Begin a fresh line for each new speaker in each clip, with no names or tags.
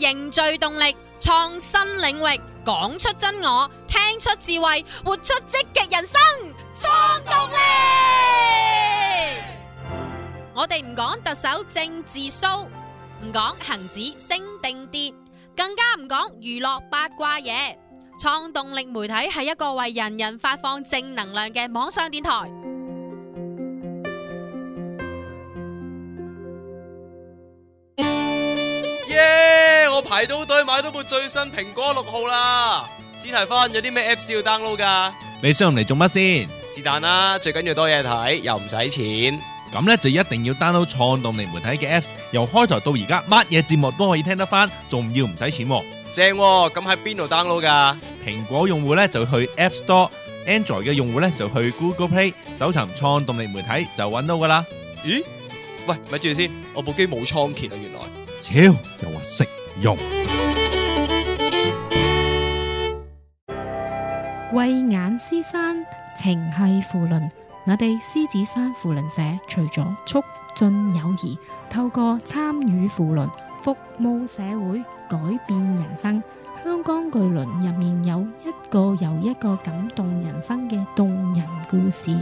凝聚動力，創新領域，講出真我，聽出智慧，活出積極人生，創動力。我哋唔講特首政治騷，唔講恒指升定跌，更加唔講娛樂八卦嘢。創動力媒體係一個為人人發放正能量嘅網上電台。
耶！我排到隊買到部最新蘋果6號啦。史提芬，有啲咩 Apps 要 download 噶？
你上嚟做乜先？
是但啦，最緊要多嘢睇，又唔使錢。
咁呢就一定要 download 創動力媒體嘅 Apps， 由開台到而家，乜嘢節目都可以聽得翻，仲要唔使錢喎。
正喎，咁喺邊度 download 噶？
蘋果用戶呢就去 App Store，Android 嘅用戶呢就去 Google Play， 搜尋創動力媒體就揾到噶啦。
咦？喂，咪住先，我部機冇倉頡啊，原來。
超又話識用。
慧眼獅山情繫扶輪，我哋獅子山扶輪社除咗促進友誼，透過參與扶輪服務社會，改變人生。香港巨輪入面有一個又一個感動人生嘅動人故事。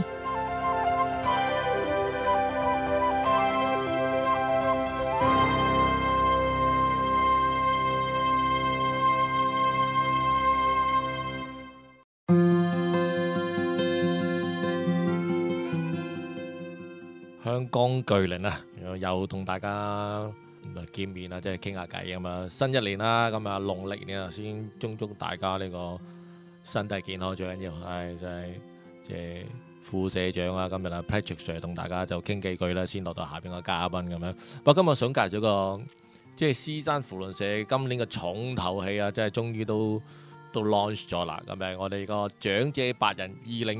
香港巨輪啊，又同大家見面啦，即係傾下偈咁啊！新一年啦，咁啊農曆年啊，先祝大家呢個身體健康最緊要。係真係即係副社長啊，今日啊 Patrick Sir 同大家就傾幾句啦，先落到下邊個嘉賓咁樣。不過今日想介紹個即係獅山扶輪社今年嘅重頭戲啊，即係終於都 launch 咗啦。咁樣我哋個長者8人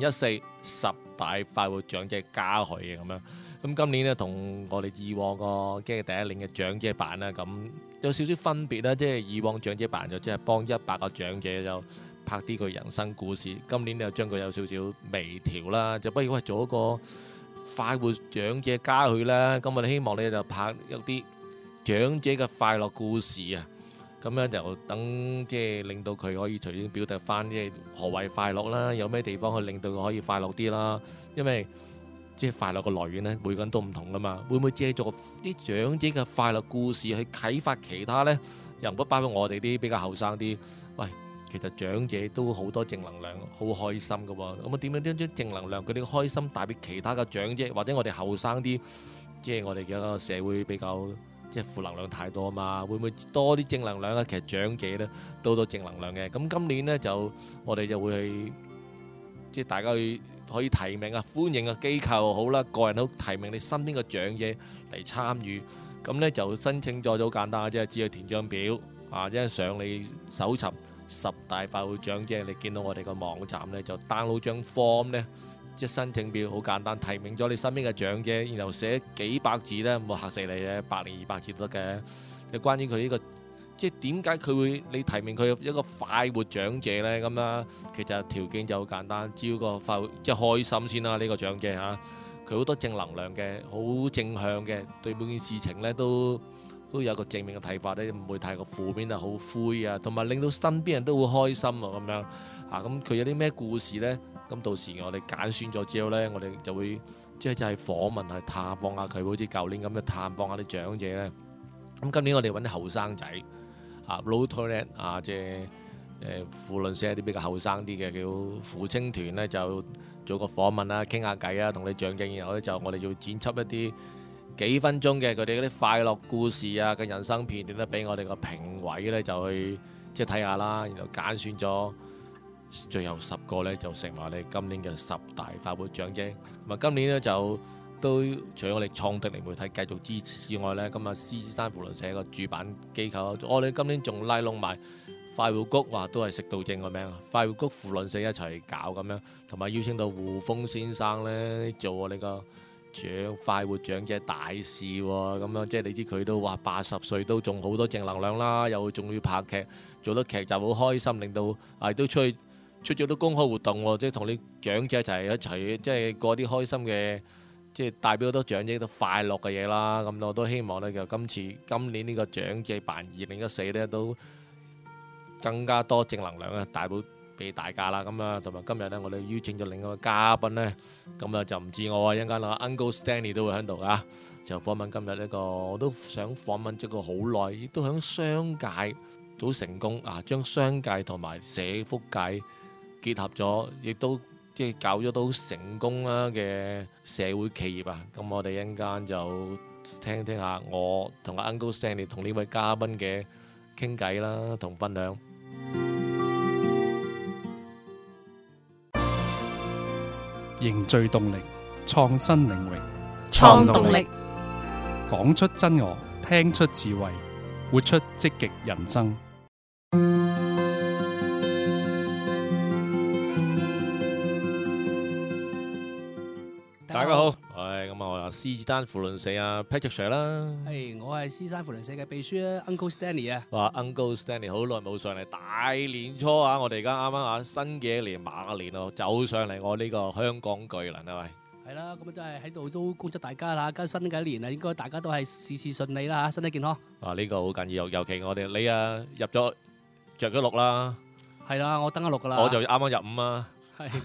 201410大快活長者嘉許嘅咁樣。咁今年咧同我哋以往個即係第一年嘅長者版咧，咁有少少分別啦。即係以往長者版就即係幫100個長者就拍啲佢人生故事，今年就將佢有少少微調啦，就不如喂做一個快活長者嘉許啦。咁我哋希望你就拍一啲長者嘅快樂故事啊，咁樣就等即係令到佢可以隨便表達翻即係何謂快樂啦，有咩地方去令到佢可以快樂啲啦，因為即係快樂嘅來源呢，每個人都唔同噶嘛。會唔會借助啲長者嘅快樂故事去啟發其他呢？又唔好包括我哋啲比較後生啲。喂，其實長者都好多正能量，好開心噶喎。咁啊點樣將正能量佢哋嘅開心帶俾其他嘅長者，或者我哋後生啲，即係我哋嘅一個社會比較即係負能量太多嘛？會唔會多啲正能量咧？其實長者呢都好多正能量嘅。咁今年呢，就我哋就會去即係大家去。可以提名啊，歡迎啊，機構好啦，個人都提名你身邊嘅長者嚟參與。咁呢就申請咗就好簡單嘅啫，只要填張表啊，一上你搜尋10大快活長者，你見到我哋個網站呢，就 download 張 form 呢，即係申請表好簡單，提名咗你身邊嘅長者，然後寫幾百字呢，唔好嚇死你嘅，100零200字都得嘅。就關於佢呢個。即係點解佢會你提名佢一個快活長者呢？咁啊，其實條件就好簡單，只要個快活即係開心先啦。呢個長者嚇，佢好多正能量嘅，好正向嘅，對每件事情呢都有個正面嘅睇法咧，唔會太過負面啊，好灰啊，同埋令到身邊人都會開心啊咁樣啊。咁佢有啲咩故事呢？咁到時我哋揀選咗之後呢，我哋就會即係訪問去探訪下佢，好似舊年咁樣探訪下啲長者呢。咁今年我哋揾啲後生仔。老團咧即係扶輪社啲比較後生啲嘅叫扶青團咧，就做個訪問啦，傾下偈啊，同你長者，然後咧就我哋要剪輯一啲幾分鐘嘅佢哋嗰啲快樂故事啊嘅人生片段咧，俾我哋個評委咧就去即係睇下啦，然後揀選咗最後10個咧就成為我哋今年嘅10大快活長者。咁啊，今年咧就都除咗我哋創動力媒體繼續支持之外呢，咁啊獅子山扶輪社個主辦機構，我哋今年仲拉攏埋快活谷，話都係食到正個名，快活谷扶輪社一齊搞咁樣，同埋邀請到胡楓先生呢做我哋個快活長者大使喎，咁樣即係你知佢都話80歲都仲好多正能量啦，又仲要拍劇，做得劇集好開心，令到都出咗啲公開活動喎，即係同你長者一齊即係過啲開心嘅即係代表好多長者都快樂嘅嘢啦。咁我都希望咧，就今年呢個長者辦2014咧，都更加多正能量啊，帶到俾大家啦。咁啊，同埋今日咧，我哋邀請咗另一個嘉賓咧，咁啊就唔止我啊，一陣間啊 Uncle Stanley 都會喺度啊，就訪問今日呢個，我都想訪問咗個好耐，亦都喺商界都成功啊，將商界同埋社福界結合咗，亦都即係搞咗都成功啦嘅社會企業啊。咁我哋一陣間就聽下我同阿 Uncle Stanley 同呢位嘉賓嘅傾偈啦，同分享。
凝聚動力，創新領域，
創動力，
講出真我，聽出智慧，活出積極人生。
大家好，咁我係獅子山扶輪社啊 Patrick Sir 啦。
我係獅山扶輪社嘅秘書啊 Uncle Stanley 啊。
哇 Uncle Stanley 好耐冇上嚟，大年初啊，我哋而家啱啱啊新嘅一年馬年咯，走上嚟我呢個香港巨輪啊喂。
係啦，咁真係喺度都恭祝大家啦，跟新嘅一年啊，應該大家都係事事順利啦嚇，身體健康。
呢個好緊要，尤其我哋你啊入咗着咗6啦。
係啦，我登咗6噶啦。
我就啱啱入5啊。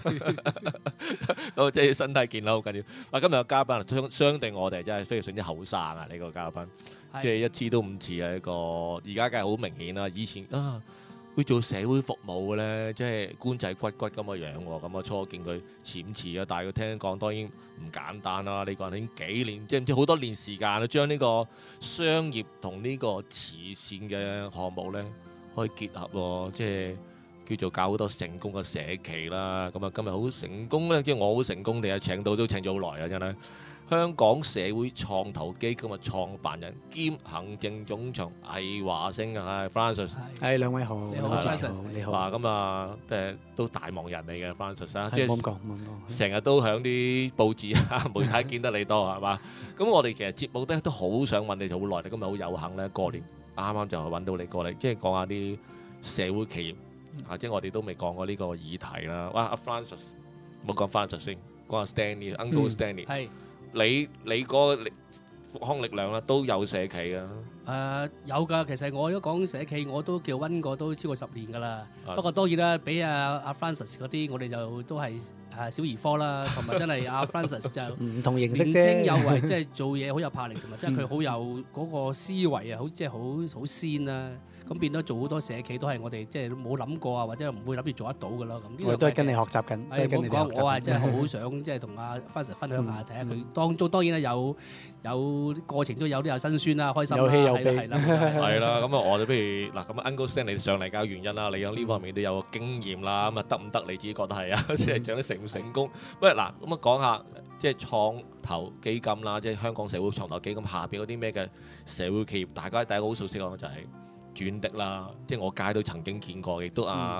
即係身體健康好緊要。今日嘅嘉賓相對我哋真係非常之後生啊！呢個嘉賓即係一啲都唔似係一個，而家梗係好明顯啦。以前會做社會服務嘅咧，即係官仔骨骨咁嘅樣喎。咁我初見佢潛詞啊，但係佢聽講當然唔簡單啦。呢個人已經幾年，即係唔知好多年時間啦，將呢個商業同呢個慈善嘅項目咧可以結合喎，即係。叫做搞好多成功嘅社企啦，咁啊今日好成功咧，即係我好成功地啊請到都請咗好耐啊，真係香港社會創投基金嘅創辦人兼行政總裁魏華星啊，Francis。
係兩位好，
你好 Francis，
你好。
哇，咁啊，都大忙人嚟嘅 Francis 啊，即
係冇咁講，冇咁講。
成日都喺啲報紙啊媒體見得你多係嘛？咁我哋其實節目咧都好想揾你好耐，今日好有幸咧過年啱啱就揾到你過嚟，即係講下啲社會企業。即係我哋都未講過呢個議題啦。哇，阿 Francis， 冇講 Francis 先，講下 Stanley，Uncle Stanley。係你嗰個復康力量啦，都有社企啊。
有㗎，其實我如果講社企，我都叫溫過都超過10年㗎啦。不過當然啦，比阿 Francis 嗰啲，我哋就都係小兒科啦，同埋真係阿 Francis 就
唔同形式啫。
年青有為，即係做嘢好有魄力，同埋即係佢好有嗰個思維啊，好即係好先啦。咁變咗做好多社企都係我哋即係冇諗過啊，或者唔會諗住做得到㗎咯。咁
我都係跟你學習緊，都係跟你學習緊。
我係真係好想即係同阿 Francis 分享下，睇下佢當中當然咧有過程中有啲有辛酸啦，開心啦，
有喜有悲，
係啦。咁啊，我哋不如嗱咁 Uncle Stanley 上嚟嘅原因啦，你喺呢方面都有個經驗啦。咁啊得唔得？你自己覺得係啊？即係長成唔成功？不如嗱咁啊講下即係創投基金啦，即係香港社會創投基金下邊嗰啲咩嘅社會企業，大家第一個好熟悉嘅就係轉的啦，即係我街都曾經見過，亦都阿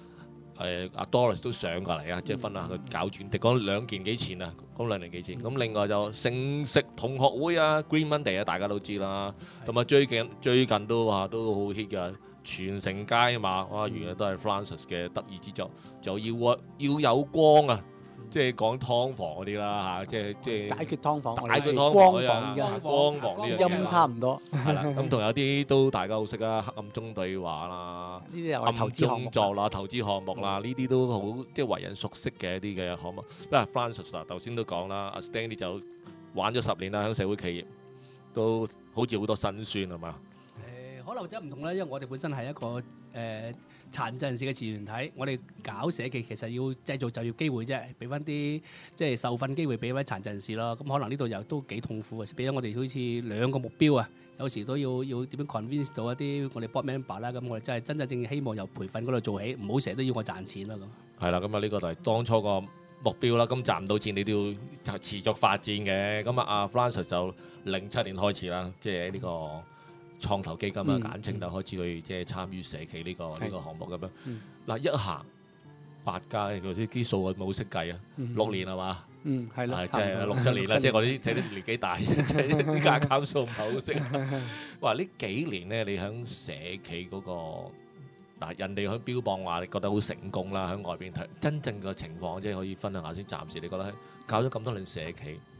Doris 都上過嚟啊，即係分享佢搞轉的，講2年幾前啊，講2年幾前。咁另外就盛食同學會啊 ，Green Monday 啊，大家都知啦。同埋最近都話都好 hit 嘅全城街嘛，哇，原來都係 Francis 嘅得意之作，就要有光啊！即係講劏房嗰啲啦嚇，即係
解決劏房，
解決劏
光
房光房呢樣嘢
音差唔多。
係啦，咁同有啲都大家好識啊，黑暗中對話啦，
呢啲又係投資項目
啦，投資項目啦，呢啲都好即係為人熟悉嘅一啲嘅項目。不過 Francis 頭先都講啦，阿 Stanley 就玩咗10年啦，喺社會企業都好似好多辛酸係嘛？
可能真係唔同啦，因為我哋本身係一個殘疾人士嘅慈善團體，我哋搞社企其實要製造就業機會啫，俾翻啲即係受訓機會俾翻殘疾人士咯。咁可能呢度又都幾痛苦嘅，俾咗我哋好似2個目標啊，有時都要點樣 convince 到一啲我哋 board member 啦。咁我哋真係正希望由培訓嗰度做起，唔好成日都要我賺錢啦咁。係
啦，咁啊呢個就係當初個目標啦。咁賺唔到錢，你都要持續發展嘅。咁啊，阿 Francis 就07年開始啦，即係呢個創投基金啊，簡稱就開始去即係參與社企呢個項目咁樣。嗱，一行8家，嗰啲數我冇識計啊，6年係嘛？
係咯，
即係6、7年啦。即係我啲年紀大，啲價減數唔係好識。哇！呢幾年咧，你喺社企嗰個嗱，人哋喺標榜話你覺得好成功啦，喺外邊睇真正嘅情況，即係可以分享下先。暫時你覺得搞咗咁多年社企，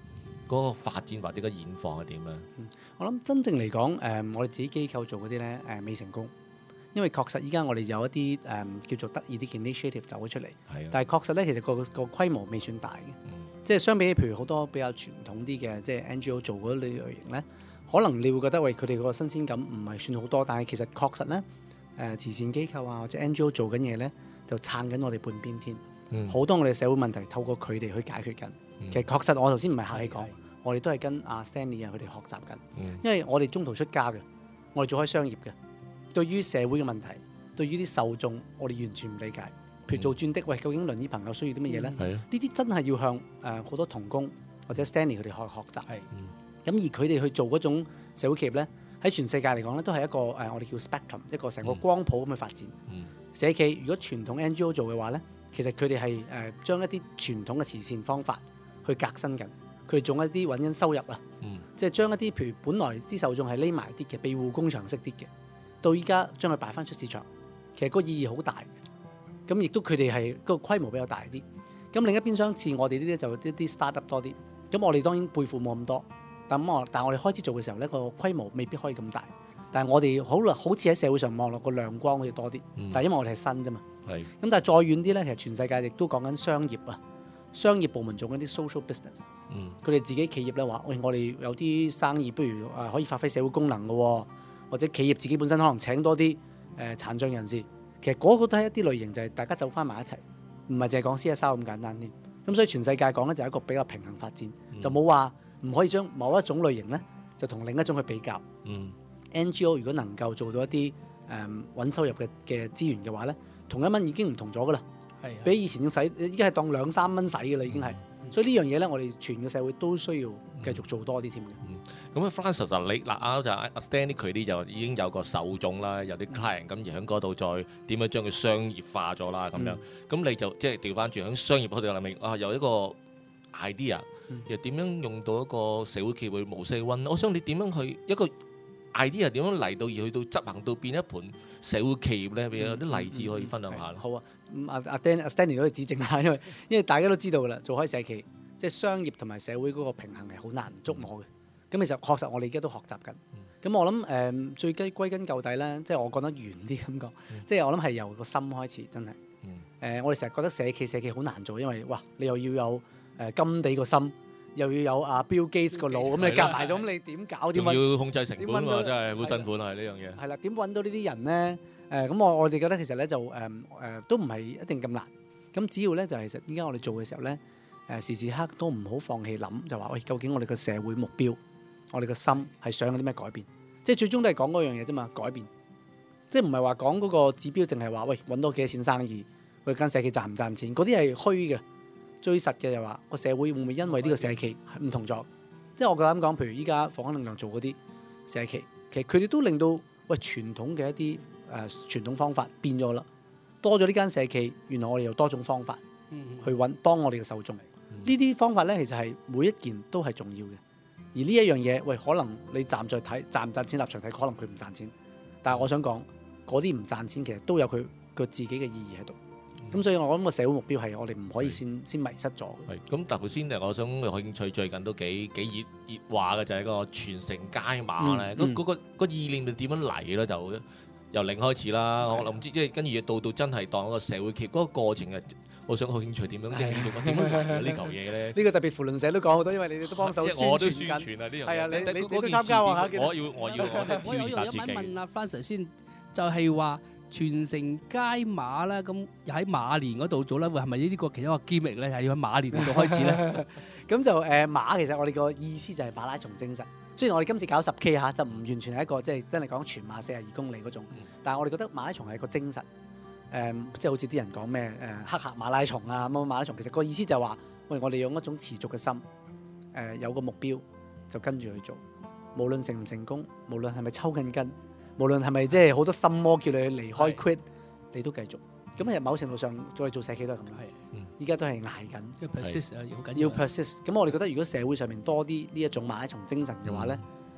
嗰個發展或者個現況係點咧？
我諗真正嚟講，我哋自己機構做嗰啲咧，未成功，因為確實依家我哋有一啲叫做得意啲嘅 initiative 走咗出嚟，
係啊，
但係確實咧，其實個規模未算大嘅，即係相比起譬如好多比較傳統啲嘅即係 NGO 做嗰類型咧，可能你會覺得喂佢哋個新鮮感唔係算好多，但係其實確實咧，慈善機構啊或者 NGO 做緊嘢咧，就撐緊我哋半邊天，好多我哋社會問題透過佢哋去解決緊。其實確實我頭先唔係客氣講，我哋都係跟阿 Stanley 啊佢哋學習緊，因為我哋中途出家嘅，我哋做開商業嘅，對於社會嘅問題，對於啲受眾，我哋完全唔理解。譬如做轉的，喂，究竟輪椅朋友需要啲乜嘢咧？呢啲真係要向好多同工或者 Stanley 佢哋學習。咁而佢哋去做嗰種社會企業咧，喺全世界嚟講咧，都係一個我哋叫 spectrum， 一個成個光譜咁去發展。社企如果傳統 NGO 做嘅話咧，其實佢哋係將一啲傳統嘅慈善方法去革新緊，佢哋做一啲揾緊收入啊，即係將一啲譬如本來啲受眾係匿埋啲嘅庇護工場式啲嘅，到依家將佢擺翻出市場，其實個意義好大嘅。咁亦都佢哋係個規模比較大啲。咁另一邊相似，我哋呢啲就一啲 startup 多啲。咁我哋當然背負冇咁多，但係我哋開始做嘅時候呢，個規模未必可以咁大。但係我哋好似喺社會上望落個亮光好似多啲，但係因為我哋係新啫嘛。咁但係再遠啲呢，其實全世界亦都講緊商業啊，商業部門做緊啲 social business。佢哋自己企業咧話：喂，我哋有啲生意，不如可以發揮社會功能嘅喎，或者企業自己本身可能請多啲殘障人士。其實嗰個都係一啲類型，就係大家走翻埋一齊，唔係淨係講 CSR 咁簡單添。咁所以全世界講咧就係一個比較平衡發展，就冇話唔可以將某一種類型咧就同另一種去比較。NGO 如果能夠做到一啲揾收入嘅資源嘅話咧，同1蚊已經唔同咗噶啦，比以前要使，依家係當2、3蚊使噶啦已經係。所以呢樣嘢咧，我哋全個社會都需要繼續做多啲添嘅。
咁啊 Francis 就你嗱就阿 Stanley 佢啲就已經有個受眾啦，有啲 client 咁而喺嗰度再點樣將佢商業化咗啦咁樣。咁你就即係調翻轉喺商業嗰度係咪有一個 idea，又點樣用到一個社會企業模式去運？我想你點樣去一個 idea 點樣嚟到而去到執行到變一盤社會企業咧？有啲例子可以分享下。
好啊，阿 Stanley 都可以指正下，因為大家都知道㗎啦，做開社企，即係商業同埋社會嗰個平衡係好難捉摸嘅。咁其實確實我哋而家都學習緊。咁我諗最歸根究底咧，即係我講得圓啲咁講，即係我諗係由個心開始，真係。我哋成日覺得社企好難做，因為哇，你又要有甘地個心，又要有阿 Bill Gates 個腦，咁你夾埋咗，咁你點搞？點
要控制成本喎，真係好辛苦啦，係呢樣嘢。
係啦，點揾到呢啲人咧？咁我哋覺得其實咧就都唔係一定咁難。咁只要咧就其實依家我哋做嘅時候咧，時時刻都唔好放棄諗，就話喂，究竟我哋個社會目標，我哋個心係想有啲咩改變？即係最終都係講嗰樣嘢啫嘛，改變。即係唔係話講嗰個指標，淨係話喂揾多幾多錢生意，喂間社企賺唔賺錢？嗰啲係虛嘅。最實嘅就話個社會會唔會因為呢個社企唔同咗？即係我夠膽講，譬如依家房間力量做嗰啲社企，其實佢哋都令到喂傳統嘅一啲傳統方法變咗啦，多咗呢間社企，原來我哋有多種方法去幫我哋嘅受眾。呢啲方法咧，其實係每一件都係重要嘅。而呢一樣嘢，喂，可能你站在睇賺唔賺錢立場睇，可能佢唔賺錢，但係我想講嗰啲唔賺錢，其實都有佢自己嘅意義喺度。咁所以我諗個社會目標係我哋唔可以先迷失咗。
咁頭先我想有興趣最近都幾熱話嘅就係個全城街馬咧。嗰個意念點樣嚟咧？就由零開始啦。我唔知即係跟住到真係當一個社會企業嗰個過程啊，我想好興趣點樣點樣嚟呢嚿嘢咧？
呢個特別扶輪社都講好多，因為你哋都幫手宣傳緊。
我都宣傳啊呢樣嘢。係啊，
你都參加喎。
我要
我有一問阿 Francis 先，就係話。全城街馬啦，咁又喺馬年嗰度做啦，會係咪呢個其中一個 gimmick 咧？係要喺馬年嗰度開始咧？咁就馬其實我哋個意思就係馬拉松精神。雖然我哋今次搞10K 嚇，就唔完全係一個即係真係講全馬42公里嗰種，但係我哋覺得馬拉松係個精神。即係好似啲人講咩黑客馬拉松啊，乜馬拉松，其實個意思就係話，喂，我哋用一種持續嘅心，有個目標就跟住去做，無論成唔成功，無論係咪抽緊筋。無論係咪即係好多心魔叫你離開 quit， 你都繼續。咁喺某程度上，我哋做社企都係咁啦。依家都係捱緊，要 persist。咁我哋覺得如果社會上面多啲呢一種馬拉松精神嘅話咧，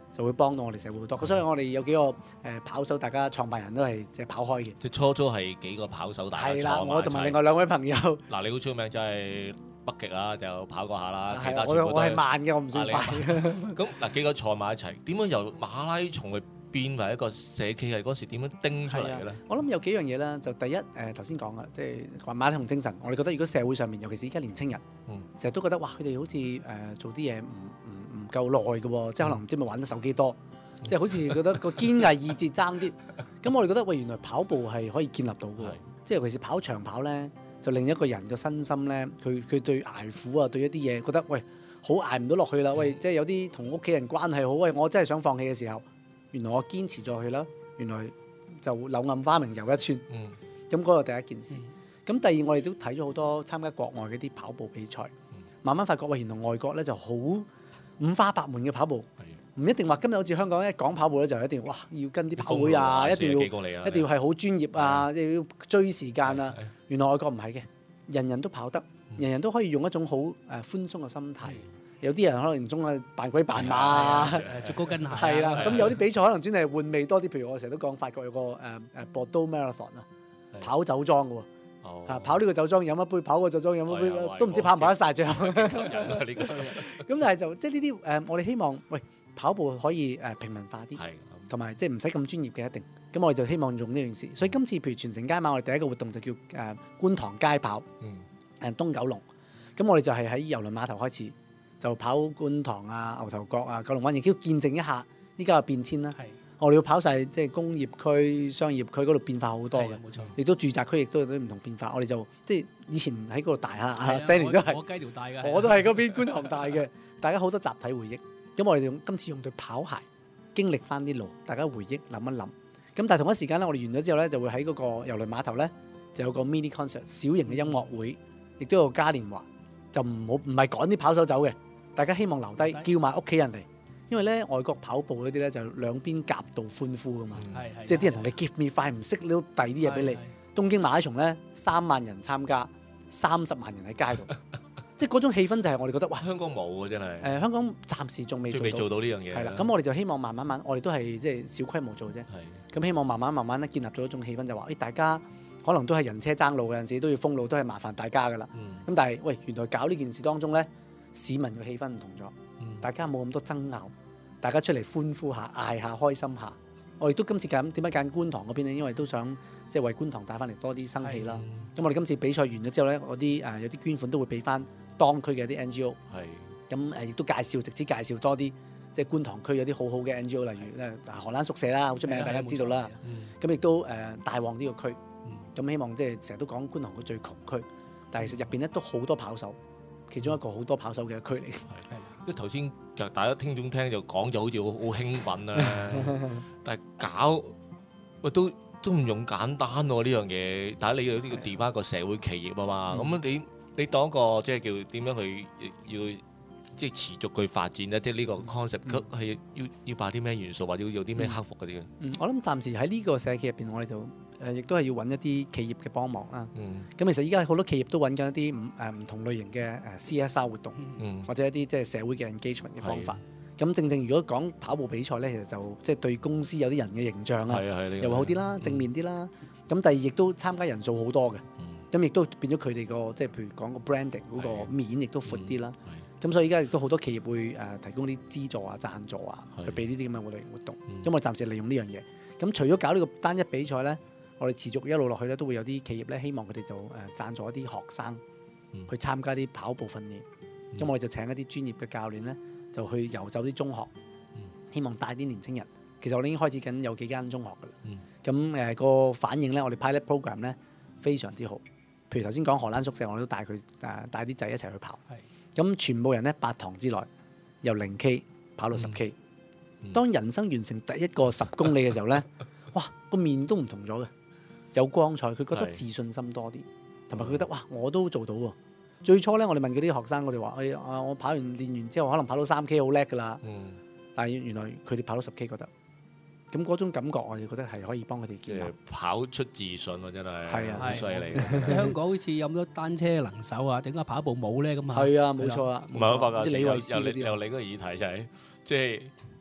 就會幫到我哋社會好多。所以我哋有幾個跑手，大家創辦人都係即係跑開嘅。
即係初係幾個跑手大家
係啦，
坐埋
我同埋
一齊
另外兩位朋友。
嗱，你好出名就係北極啊，就跑過下啦，其
係啊，
他全部都
我係慢嘅，我唔算快。
咁嗱，幾個坐埋一齊，點樣由馬拉松去變為一個社企？係嗰時點樣叮出嚟嘅咧？
我諗有幾樣嘢啦，就第一頭先講啦，即係話馬拉松精神。我哋覺得如果社會上面，尤其是而家年青人，成日都覺得哇，佢哋好似做啲嘢唔夠耐嘅喎，即係可能唔知咪玩得手機多，即係好似覺得個堅毅意志爭啲。咁我哋覺得喂，原來跑步係可以建立到嘅，即係尤其是跑長跑咧，就令一個人嘅身心咧，佢對捱苦啊，對一啲嘢覺得喂好捱唔到落去啦，喂，即係有啲同屋企人關係好，喂，我真係想放棄嘅時候。原來我堅持咗去啦，原來就柳暗花明又一村。咁嗰個第一件事。咁第二，我哋都睇咗好多參加國外嗰啲跑步比賽，慢慢發覺喂，原來外國咧就好五花八門嘅跑步，唔一定話今日好似香港一講跑步咧就一定哇要跟啲跑會啊，一定要係好專業啊，要追時間啊。原來外國唔係嘅，人人都跑得，人人都可以用一種好寬鬆嘅心態。有啲人可能中啊扮鬼扮馬，
着高跟鞋。
係啦，咁有啲比賽可能專係換味多啲。譬如我成日都講法國有個Bordeaux Marathon 啊，跑酒莊嘅喎，跑呢個酒莊飲一杯，跑個酒莊飲一杯，都唔知跑唔跑得晒最後。咁但係就即係呢啲我哋希望喂跑步可以平民化啲，同埋即係唔使咁專業嘅一定。咁我哋就希望用呢件事。所以今次譬如全城街馬，我哋第一個活動就叫觀塘街跑，東九龍。咁我哋就係喺郵輪碼頭開始。就跑觀塘啊、牛頭角啊、九龍灣，亦都見證一下依家嘅變遷啦。我哋要跑晒即係工業區、商業區嗰度變化好多嘅，亦都住宅區亦都有啲唔同變化。我哋就即係以前喺嗰度大下，Stanley 都係
我雞寮大嘅，
我都係嗰邊觀塘大嘅。大家好多集體回憶。咁我哋今次用對跑鞋經歷翻啲路，大家回憶諗一諗。咁但係同一時間咧，我哋完咗之後咧，就會喺嗰個郵輪碼頭咧就有個 mini concert 小型嘅音樂會，亦都有嘉年華，就唔係趕啲跑手走嘅。大家希望留低，叫埋屋企人嚟，因為咧外國跑步嗰啲咧就兩邊夾道歡呼噶嘛，即係啲人同你 give me five，唔識都遞啲嘢俾你。東京馬拉松咧3萬人參加，30萬人喺街度，即係嗰種氣氛就係我哋覺得哇！
香港冇啊，真係。
香港暫時仲未做到
呢樣嘢。
係啦，咁我哋就希望慢慢，我哋都係即係小規模做啫。咁希望慢慢咧建立咗一種氣氛，就話大家可能都係人車爭路嘅陣時，都要封路，都係麻煩大家噶啦。咁但係喂，原來搞呢件事當中咧。市民嘅氣氛唔同咗，大家冇咁多爭拗，大家出嚟歡呼下、嗌下、開心下。我哋都今次點解揀觀塘嗰邊咧？因為都想即係為觀塘帶翻嚟多啲生氣啦。咁我哋今次比賽完咗之後咧，嗰啲有啲捐款都會俾翻當區嘅啲 NGO。咁亦都直接介紹多啲即係觀塘區有啲好好嘅 NGO，例如荷蘭宿舍啦，好出名，大家知道啦。咁亦都大旺呢個區。咁希望即係成日都講觀塘個最窮區，但係其實入邊咧都好多跑手。其中一個好多跑手嘅區嚟，
因為頭先就大家聽眾聽就講就好似好興奮啦，但係搞喂都唔用簡單喎呢樣嘢。但係你有啲要調翻一個社會企業啊嘛，咁你當一個即係叫點樣去要即係持續去發展咧？即係呢個 concept 係要擺啲咩元素，或者要有啲咩克服嗰啲嘅？
我諗暫時喺呢個社企入邊，我哋就亦都係要揾一啲企業嘅幫忙啦。咁其實依家好多企業都揾緊一啲唔同類型嘅CSR 活動，或者一啲即係社會嘅 engagement 嘅方法。咁正如果講跑步比賽咧，其實就即係對公司有啲人嘅形象啊，又會好啲啦，正面啲啦。咁第二亦都參加人數好多嘅，咁亦都變咗佢哋個即係譬如講個 branding 嗰個面亦都闊啲啦。咁所以依家亦都好多企業會提供啲資助啊、贊助啊，去俾呢啲咁嘅活動。咁我暫時利用呢樣嘢。咁除咗搞呢個單一比賽咧，我哋持續一路落去咧，都會有啲企業咧，希望佢哋就贊助一啲學生去參加啲跑步訓練。咁我哋就請一啲專業嘅教練咧，就去遊走啲中學，希望帶啲年青人。其實我哋已經開始緊有幾間中學噶啦。咁個反應咧，我哋 pilot program 咧非常之好。譬如頭先講荷蘭宿舍，我哋都帶佢帶啲仔一齊去跑。咁全部人咧8堂之內由0K 跑到10K。當人生完成第一個10公里嘅時候咧，哇個面都唔同咗嘅，有光彩，佢覺得自信心多啲，同埋佢覺得哇我都做到喎。最初咧我哋問嗰啲學生，我哋話我跑完練完之後可能跑到3K 好叻㗎啦。但係原來佢哋跑到10K 覺得，咁嗰種感覺我哋覺得係可以幫佢哋建立
跑出自信喎，真係
係啊，
好犀利。
即係香港好似有咁多單車能手啊，點解跑步冇咧？咁啊，
係啊，冇錯啊。
唔係我發覺
李慧詩嗰啲
又另一個議題就係即係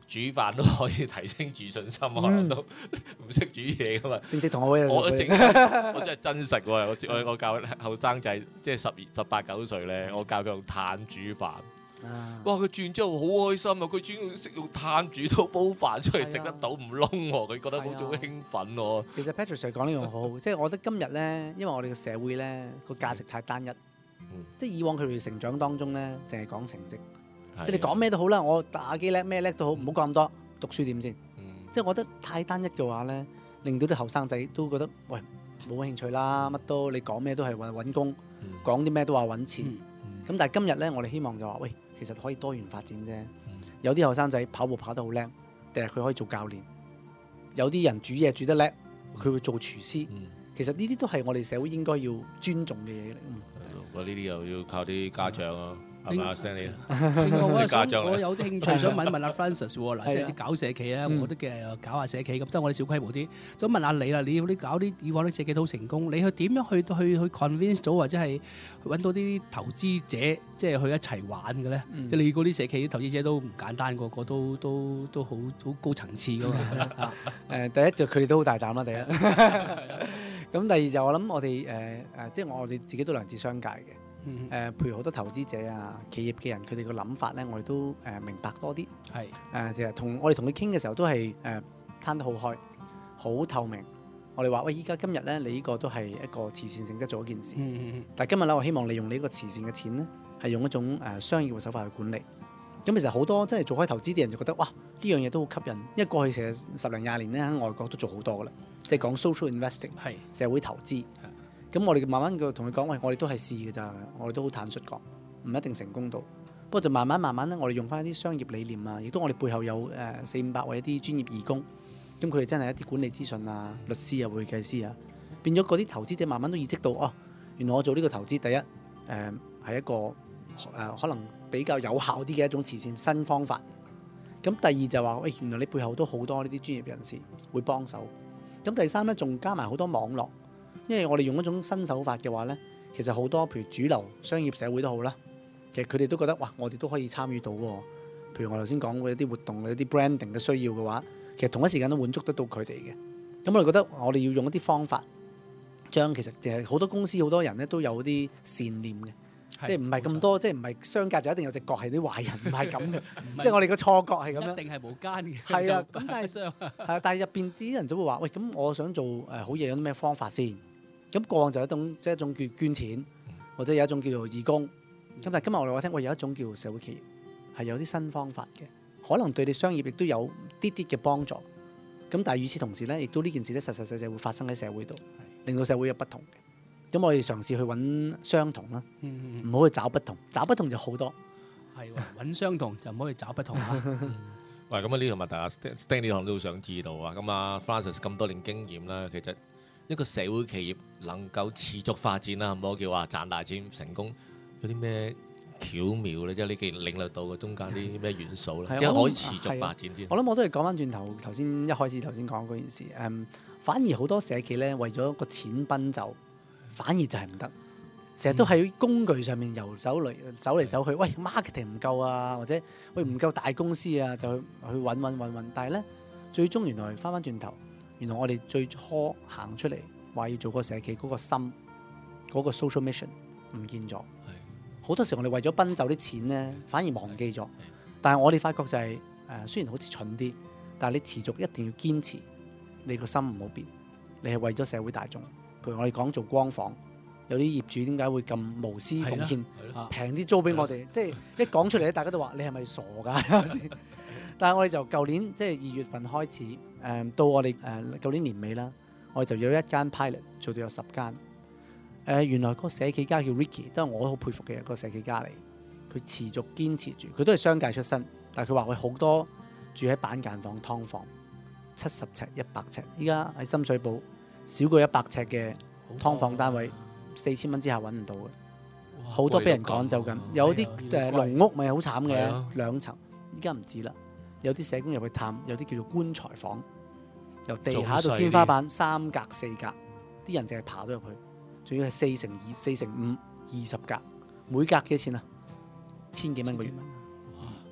煮飯都可以提升自信心，可能都唔識煮嘢噶嘛。
正式同我
我
會
真係真實喎！我教後生仔，即係18、19歲咧，我教佢用炭煮飯。哇！佢轉之後好開心啊！佢轉識用炭煮到煲飯出嚟食得到唔燶喎，佢覺得好似好興奮喎。
其實 Patrick Sir 講呢樣好好，即係我覺得今日咧，因為我哋嘅社會咧個價值太單一，即係以往佢哋成長當中咧，淨係講成績，即係你講咩都好啦，我打機叻咩叻都好，唔好講咁多，讀書點先？即係我覺得太單一嘅話咧，令到啲後生仔都覺得喂冇興趣啦，乜都你講咩都係揾工，講啲咩都話揾錢。咁但係今日咧，我哋希望就話喂，其實可以多元發展啫。有啲後生仔跑步跑得好叻，第日佢可以做教練；有啲人煮嘢煮得叻，佢會做廚師。其實呢啲都係我哋社會應該要尊重嘅嘢嚟。
我呢啲又要靠啲家長咯。係咪啊 Stanley？
另外我有啲興趣想問阿 Francis 喎，嗱，即係啲搞社企咧，我都嘅搞下社企，咁都係我哋小規模啲。想問下你啦，你搞啲以往啲社企都好成功，你去點樣去 convince 到或者係揾到啲投資者，即係去一齊玩嘅咧？即係你嗰啲社企啲投資者都唔簡單，個個都好高層次噶嘛。
第一就佢哋都好大膽啦，第一。咁第二就我諗我哋即係我哋自己都良知商界嘅。譬如好多投資者啊、企業嘅人，佢哋個諗法咧，我哋都明白多啲。係其實我哋同佢傾嘅時候都係攤得好開、好透明。我哋話喂，依家今日咧，你呢個都係一個慈善性質做一件事。但係今日咧，我希望利用你呢個慈善嘅錢咧，係用一種商業嘅手法去管理。咁其實好多即係做開投資啲人就覺得哇，呢樣嘢都好吸引，因為過去成10零20年咧喺外國都做好多噶啦，即係講 social investing， 社會投資。咁我哋慢慢同佢講，喂，我哋都係試嘅咋，我哋都好坦率講，唔一定成功到。不過就慢慢咧，我哋用翻一啲商業理念啊，亦都我哋背後有400-500位一啲專業義工，咁佢哋真係一啲管理資訊啊、律師啊、會計師啊，變咗嗰啲投資者慢慢都意識到，哦，原來我做呢個投資，第一係一個可能比較有效啲嘅一種慈善新方法。咁第二就話，喂，原來你背後都好多呢啲專業人士會幫手。咁第三咧，仲加埋好多網絡。因為我哋用一種新手法嘅話呢，其實好多譬如主流商業社會都好啦，其實佢哋都覺得哇，我哋都可以參與到喎。譬如我頭先講過一啲活動、一啲 branding 嘅需要嘅話，其實同一時間都滿足得到佢哋嘅。咁我哋覺得我哋要用一啲方法，將其實好多公司好多人咧都有啲善念嘅，即係唔係咁多，即係唔係商界就一定有隻角係啲壞人，唔係咁嘅，即係我哋個錯覺係咁樣，
一定係無間嘅。
係啊，咁但係入邊啲人就會話喂，咁我想做好嘢有啲咩方法先？咁過往就一種叫捐錢，或者有一種叫做義工。咁但係今日我哋話聽，喂，有一種叫社會企業，係有啲新方法嘅，可能對你商業亦都有啲嘅幫助。咁但係與此同時咧，亦都呢件事咧實實際際會發生喺社會度，令到社會有不同嘅。咁我哋嘗試去揾相同啦，唔好去找不同，找不同就好多。
係揾相同就唔好去找不同啦。
喂，咁啊呢個問題啊 Stanley 可能都好想知道啊。咁啊 Francis 咁多年經驗啦，其實一個社會企業能夠持續發展啦，唔好叫話賺大錢成功，有啲咩巧妙咧？即係呢幾領略到嘅中間啲咩元素咧，即係可以持續發展先。
我諗我都係講翻轉頭先一開始頭先講嗰件事，反而好多社企咧為咗個錢奔走，反而就係唔得，成日都喺工具上面遊走嚟走去，喂 marketing 唔夠啊，或者喂唔夠大公司啊，就去揾，但係咧最終原來翻轉頭。原來我哋最初行出嚟話要做個社企嗰個心，嗰個 social mission 唔見咗。好多時我哋為咗奔走啲錢咧，反而忘記咗。但係我哋發覺就係雖然好似蠢啲，但係你持續一定要堅持，你個心唔好變。你係為咗社會大眾。譬如我哋講做光房，有啲業主點解會咁無私奉獻，平啲租俾我哋？即係一講出嚟咧，大家都話你係咪傻㗎？但係我哋就舊年即係2月份開始，到我哋舊年年尾啦，我哋就有一間 pilot 做到有10間。原來個社企家叫 Ricky，都係我都好佩服嘅一個社企家嚟。佢持續堅持住，佢都係商界出身，但係佢話喂，好多住喺板間房、劏房，70尺、100尺，依家喺深水埗少過100尺嘅劏房單位，4000蚊之下揾唔到嘅，好多俾人趕走緊。有啲籠屋咪好慘嘅，2層，依家唔止啦。有啲社工入去探，有啲叫做棺材房，由地下到天花板3格4格，啲人淨係爬咗入去，仲要係4×2、4×5、20格，每格幾錢啊？1000幾蚊個月。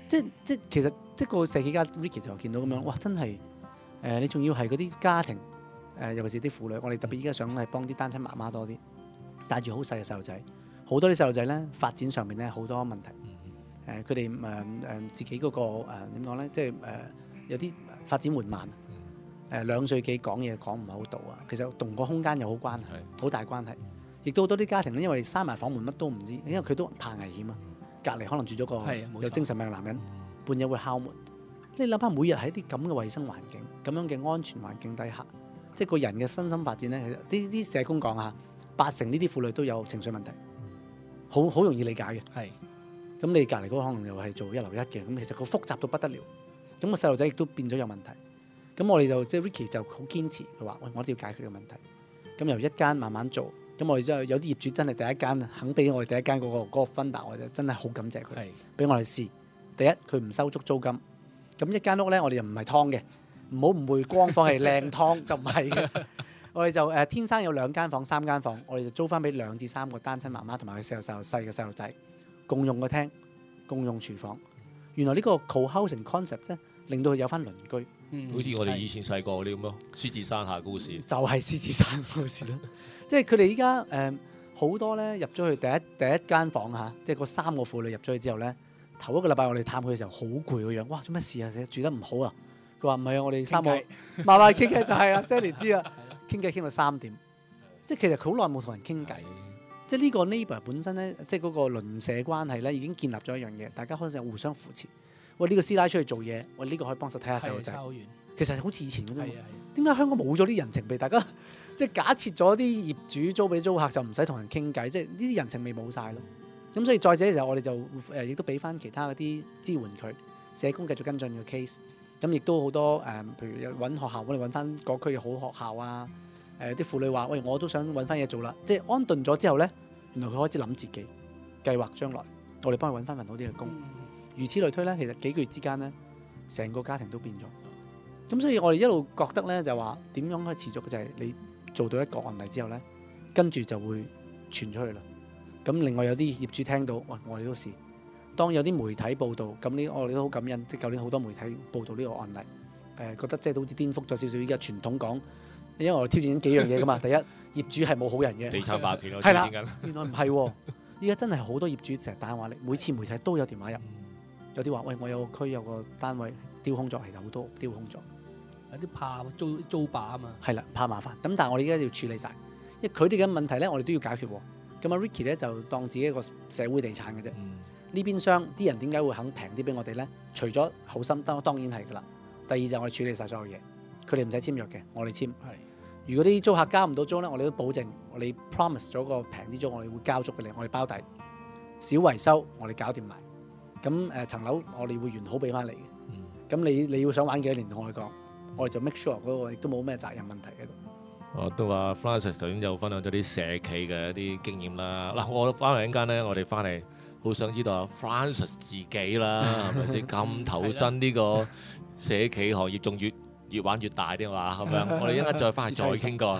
即其實即個社企家 Ricky 就見到咁樣，哇！真係你仲要係嗰啲家庭尤其是啲婦女，我哋特別依家想係幫啲單親媽媽多啲，帶住好細嘅細路仔，好多啲細路仔咧發展上面咧好多問題。佢哋自己嗰個點講咧，即係有啲發展緩慢。2歲幾講嘢講唔係好到啊，其實同個空間有好大關係。亦都好多啲家庭咧，因為閂埋房門乜都唔知，因為佢都怕危險啊。隔離可能住咗個有精神病嘅男人，半夜會敲門。你諗下，每日喺啲咁嘅衞生環境、咁樣嘅安全環境底下，即係個人嘅身心發展咧，其實啲社工講下，80%呢啲婦女都有情緒問題，好容易理解嘅。咁你隔離嗰個可能又係做一樓一嘅，咁其實佢複雜到不得了。咁個細路仔亦都變咗有問題。咁我哋就即係 Ricky 就好堅持，佢話：喂，我一定要解決嘅問題。咁由一間慢慢做。咁我哋真係有啲業主真係第一間肯俾我哋第一間嗰個分達，我哋真係好感謝佢，俾我哋試。第一，佢唔收足租金。咁一間屋咧，我哋又唔係劏嘅，唔好誤會光房係靚劏就唔係嘅。我哋就天生有2間房、3間房，我哋就租翻俾2至3個單親媽媽同埋佢細嘅細路仔共用個廳、共用廚房。原來呢個 co-housing concept 咧，令到佢有翻鄰居。
好似我哋以前細個嗰啲咁咯，獅子山下故事
就係獅子山故事咯。即係佢哋依家好多咧入咗去第一間房嚇，即係嗰3個婦女入咗去之後咧，頭1個禮拜我哋探佢嘅時候好攰個樣，哇！做咩事啊？住得唔好啊？佢話唔係啊，我哋3個慢慢傾偈就係啦，Sally 知啦，傾偈傾到3點，即係其實佢好耐冇同人傾偈。即係呢個 neighbour 本身咧，即係嗰個鄰舍關係咧，已經建立咗一樣嘢，大家開始互相扶持。喂，呢個師奶出去做嘢，喂，呢個可以幫手睇下細路仔。其實好似以前咁樣。點解香港冇咗啲人情味？大家即係假設咗啲業主租俾租客就唔使同人傾偈，即係呢啲人情味冇晒咯。咁所以再者嘅時候，我哋就亦都俾翻其他嗰啲支援佢，社工繼續跟進個 case。咁亦都好多譬如揾學校，我哋揾翻嗰區嘅好學校啊。啲婦女話：喂，我都想揾翻嘢做啦。即係安頓咗之後咧，原來佢開始諗自己計劃將來，我哋幫佢揾翻份好啲嘅工。如此類推咧，其實幾個月之間咧，成個家庭都變咗。咁所以我哋一路覺得咧，就話點樣可以持續嘅就係你做到一個案例之後咧，跟住就會傳出去啦。咁另外有啲業主聽到，喂，我哋都試。當有啲媒體報導，咁我哋都好感恩，即係舊年好多媒體報導呢個案例，覺得即係好似顛覆咗少少依家傳統講，因為我哋挑戰緊幾樣嘢噶嘛。第一，業主係冇好人嘅，
地產霸權咯，
係啦，原來唔係喎。依家真係好多業主成日打電話嚟，每次媒體都有電話入。有啲話：喂，我有個區有個單位丟空咗，其實好多丟空咗。
有啲怕租霸啊嘛。係啦，
怕麻煩。咁但係我哋而家要處理晒，因為佢哋嘅問題咧，我哋都要解決喎。咁啊 Ricky 咧就當自己一個社會地產嘅啫。呢邊廂啲人點解會肯平啲俾我哋咧？除咗好心，當然係㗎啦。第二就係我哋處理晒所有嘢，佢哋唔使簽約嘅，我哋簽。如果啲租客交唔到租咧，我哋都保證，我哋 promise 咗個平啲租，我哋會交足俾你，我哋包底。小維修我哋搞掂埋。咁層樓我哋會完好俾翻你嘅。咁你要想玩幾多年同我哋講，我哋就 make sure 嗰個亦都冇咩責任問題喺度。
我都話 Francis 頭先就分享咗啲社企嘅一啲經驗啦。嗱，我翻嚟一間咧，我哋翻嚟好想知道 Francis 自己啦，係咪先咁投身呢個社企行業，仲越玩越大啲話咁樣。我哋一陣再翻去再傾過。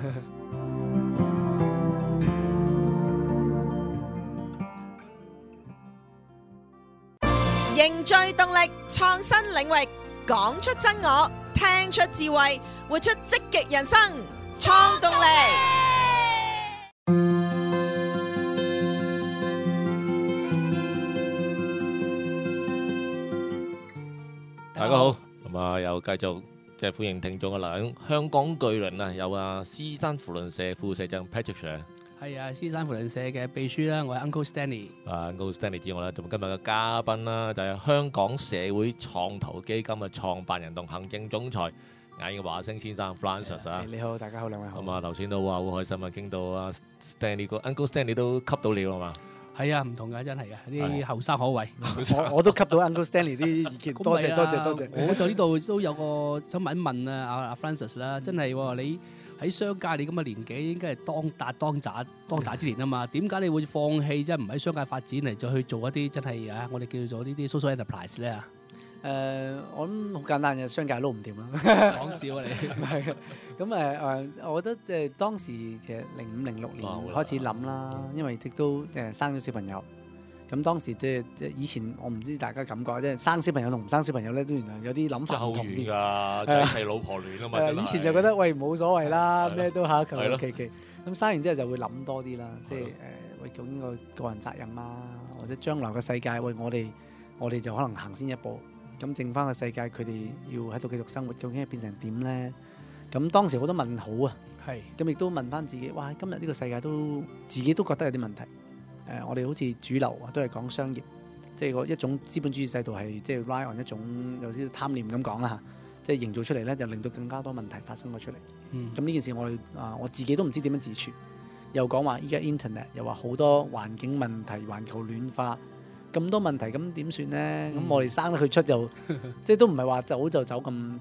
凝聚動力，創新領域，講出真我，聽出智慧，活出積極人生，創動力。
大家好，咁啊又繼續即係歡迎聽眾嘅嚟香港巨輪啊，有啊獅山扶輪社副社長 Patrick。
係啊，獅山扶輪社嘅秘書啦，我係 Uncle Stanley。
Uncle Stanley 之外咧，仲今日嘅嘉賓啦，就係香港社會創投基金嘅創辦人同行政總裁顏華星先生 Francis 啊。
你好，大家好，兩位好。
咁啊，頭先都話好開心啊，傾到啊 Stanley 個 Uncle Stanley 都吸到料啊嘛。
係啊，唔同㗎，真係㗎，啲後生可畏。
我都吸到 Uncle Stanley 啲意見，多謝。
我就呢度都有個想問一問啊，阿 Francis 啦，真係喎你。喺商界你咁嘅年紀應該係當打之年啊嘛，點解你會放棄即係唔喺商界發展嚟再去做一啲真係我哋叫做呢啲 social enterprise 咧啊？
我諗好簡單嘅，商界撈唔掂啦。
講笑啊你！
唔係咁我覺得即係當時其實05、06年開始諗啦，因為亦都生咗小朋友， 咁當時即係以前我唔知大家感覺，即係生小朋友同唔生小朋友咧，都原來有啲諗法
真係好
唔同啲。
遠㗎，仔細老婆亂啊嘛。真係
以前就覺得喂冇所謂啦，
係咯
咩都求求
係咯
其其。咁生完之後就會諗多啲啦，即係喂究竟個人責任啊，或者將來嘅世界，喂我哋就可能行先一步，咁剩翻個世界佢哋要喺度繼續生活，究竟係變成點咧？咁當時好多問號啊，
係
咁亦都問翻自己，哇！今日呢個世界都自己都覺得有啲問題。我哋好似主流啊，都係講商業，即係一種資本主義制度係即係 rely on 一種有啲貪念咁講啦嚇，即係營造出嚟咧，就令到更加多問題發生咗出嚟。咁呢件事我自己都唔知點樣自處，又講話依家 internet，又話好多環境問題、環球暖化咁多問題，咁點算咧？咁我哋生得佢出就即係都唔係話走就走咁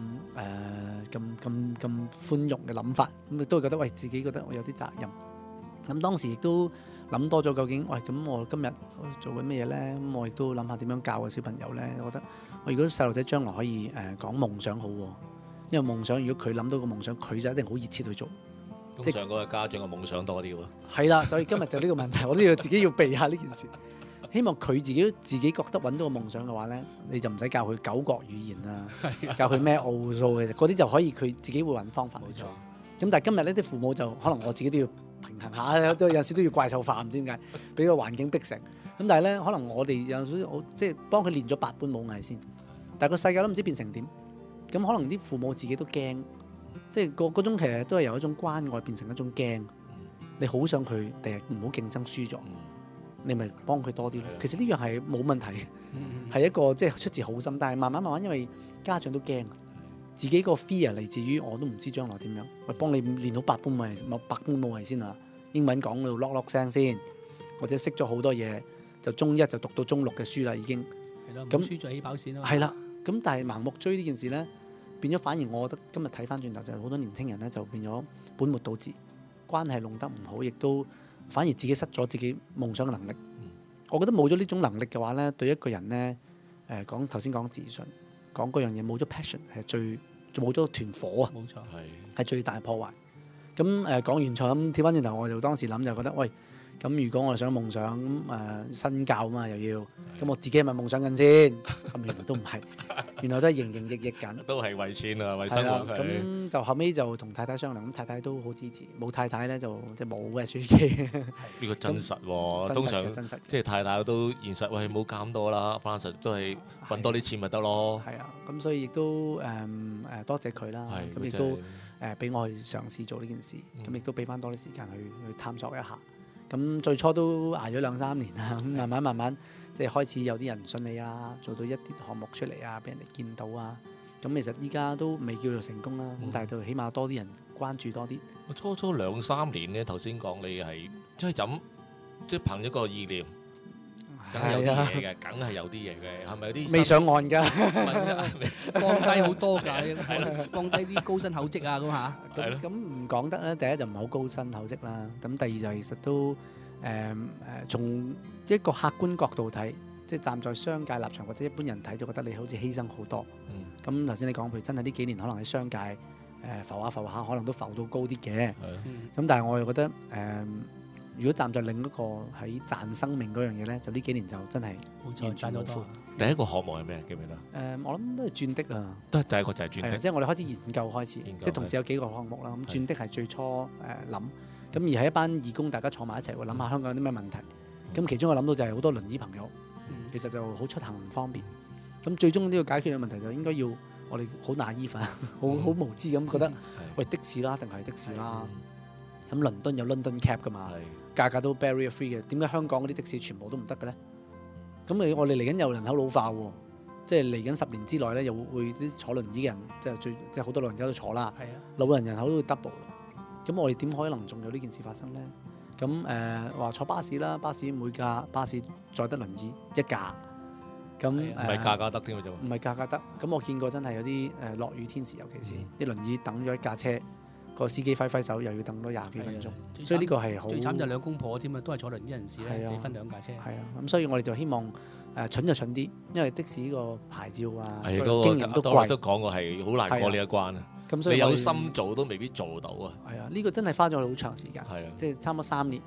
寬容嘅諗法，咁亦都會覺得喂自己覺得我有啲責任。咁當時亦都諗多咗，究竟喂咁我今日做緊咩嘢咧？咁我亦都諗下點樣教個小朋友咧。我覺得我如果細路仔將來可以講夢想好喎，因為夢想如果佢諗到個夢想，佢就一定好熱切去做。
通常嗰個家長嘅夢想多啲喎。
係啦，所以今日就呢個問題，我都要自己要避下呢件事。希望佢自己覺得揾到個夢想嘅話咧，你就唔使教佢九國語言啊，教佢咩奧數嘅，嗰啲就可以佢自己會揾方法去做。咁但係今日呢啲父母就可能我自己都要平衡下，有陣時都要怪獸化，唔知點解俾個環境逼成。咁但係咧，可能我哋有時即係幫佢練咗百般武藝先，但係個世界都唔知變成點。咁可能啲父母自己都驚，即係嗰種其實都係由一種關愛變成一種驚。你好想佢第日唔好競爭輸咗，你咪幫佢多啲咯。其實呢樣係冇問題嘅，係一個即係出自好心，但係慢慢因為家長都驚。自己個 fear 嚟自於我都唔知將來點樣，喂幫你練好百般武藝先啊！英文講到落聲先，或者識咗好多嘢，就中一就讀到中六嘅書啦已經。
係咯，咁輸在起跑線咯。
係啦，咁但係盲目追呢件事咧，變咗反而我覺得今日睇翻轉頭就係好多年青人咧就變咗本末倒置，關係弄得唔好，亦都反而自己失咗自己夢想嘅能力。我覺得冇咗呢種能力嘅話咧，對一個人咧頭先講自信。講嗰樣嘢冇咗 passion 係冇咗團火啊！
冇錯，
係最大破壞。咁講完賽咁跳翻轉頭，我就當時諗就覺得，喂，咁如果我想夢想咁身教啊嘛又要，咁我自己係咪夢想緊先？咁原來都唔係，原來都係營營役役緊。
都係為錢啊，為生活。
咁就後尾就同太太商量，咁太太都好支持。冇太太咧就即係冇嘅書機。
呢個真實喎，通常即係太太都現實，喂冇減多啦，翻實都係揾多啲錢咪得咯。
係啊，咁所以亦都多謝佢啦。咁亦都俾我去嘗試做呢件事，咁亦都俾翻多啲時間去探索一下。咁最初都捱咗2-3年啦，咁慢慢即係開始有啲人信你啊，做到一啲項目出嚟啊，俾人哋見到啊。咁其實依家都未叫做成功啦，咁但係就起碼多啲人關注多啲。
我初2-3年咧，頭先講你係即係咁，即係憑一個意念，梗係有啲嘢嘅，梗係有啲嘢嘅，係咪有啲
未上岸㗎？
放低好多㗎，放低啲高薪厚職啊咁嚇。
咁唔講得咧，第一就唔係好高薪厚職啦。咁第二就其實都從一個客觀角度睇，即係站在商界立場或者一般人睇，就覺得你好似犧牲好多。咁頭先你講，譬如真係呢幾年可能喺商界浮下，可能都浮到高啲嘅。咁但係我又覺得如果站在另一個喺賺生命嗰樣嘢咧，就呢幾年就真係完全冇負。
第一個項目係咩？記唔記得？
我諗都係轉的啊。
都係第一個就係轉的。
即係我哋開始研究開始，即係同時有幾個項目啦。咁轉的係最初諗，咁而係一班義工大家坐埋一齊，諗下香港有啲咩問題。咁其中我諗到就係好多輪椅朋友，其實就好出行唔方便。咁最終呢個解決嘅問題就應該要我哋好naive好無知咁覺得，喂的士啦，定係的士啦。咁倫敦有 London Cab 噶嘛，價格都 barrier free 嘅，點解香港嗰啲的士全部都唔得嘅咧？咁我哋嚟緊有人口老化喎，即係嚟緊10年之內咧，又會啲坐輪椅嘅人，即係好多老人家都坐啦，老人人口都會 double 啦。咁我哋點可能仲有呢件事發生咧？咁話坐巴士啦，巴士每架巴士載得輪椅一架，咁
唔係架架得添嘅啫，
唔係架架得。咁我見過真係有啲落雨天時，尤其是啲輪椅等咗一架車。個司機揮手又要等多20幾分鐘，所以呢個係好
最慘就2公婆添啊，都係坐輪椅人士咧，就分2架車。
係啊，咁所以我哋就希望蠢就蠢啲，因為的士個牌照啊，經驗都貴。
都講過係好難過呢一關啊。咁所以你有心做都未必做到啊。
係啊，呢個真係花咗好長時間。
係啊，
即係差唔多3年。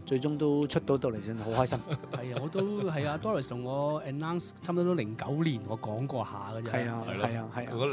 最終都出到嚟先，好開心。
係啊，我都係啊，Doris 同我 announce 差唔多都09年我講過下嘅啫。
係啊，
係咯
係啊，係啊。
如果